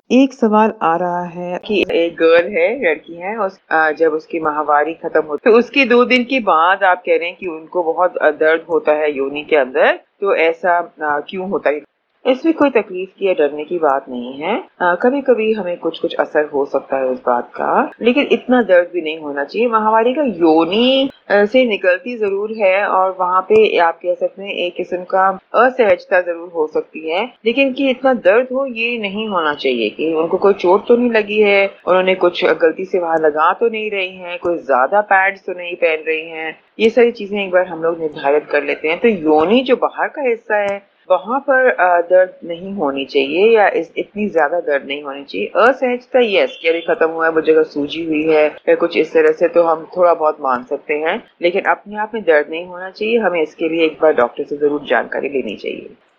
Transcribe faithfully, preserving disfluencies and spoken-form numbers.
एक सवाल आ रहा है कि एक गर्ल है, लड़की है, उस अ, जब उसकी माहवारी खत्म होती है तो उसके दो दिन के बाद आप कह रहे हैं कि उनको बहुत अ, दर्द होता है योनि के अंदर, तो ऐसा अ, क्यों होता है? इसमें कोई तकलीफ की या डरने की बात नहीं है। अ, कभी-कभी हमें कुछ-कुछ असर हो सकता है उस बात का, लेकिन इतना दर्द भी नहीं होना चाहिए। माहवारी का योनि अ, से निकलती ज़रूर है और वहाँ पे आप कह सकते हैं एक किस्म का असहजता ज़रूर हो सकती है, लेकिन कि इतना दर्द हो ये नहीं होना चाहिए कि उनको कोई चोट तो नहीं लगी है, उन्होंने कुछ गलती से वहाँ लगा तो नहीं रही हैं, कोई ज़्यादा पैड्स तो नहीं पहन रही हैं। ये सारी चीज़ें एक बार हम लोग निर्धारित कर लेते हैं। तो योनि जो बाहर का हिस्सा है, वहाँ पर अ, दर्द नहीं होनी चाहिए या इस इतनी ज़्यादा दर्द नहीं होनी चाहिए। असहजता यस कि अभी खत्म हुआ है, वो जगह सूजी हुई है या कुछ इस तरह से तो हम थोड़ा बहुत मान सकते हैं, लेकिन अपने आप में दर्द नहीं होना चाहिए। हमें इसके लिए एक बार डॉक्टर से ज़रूर जानकारी लेनी चाहिए।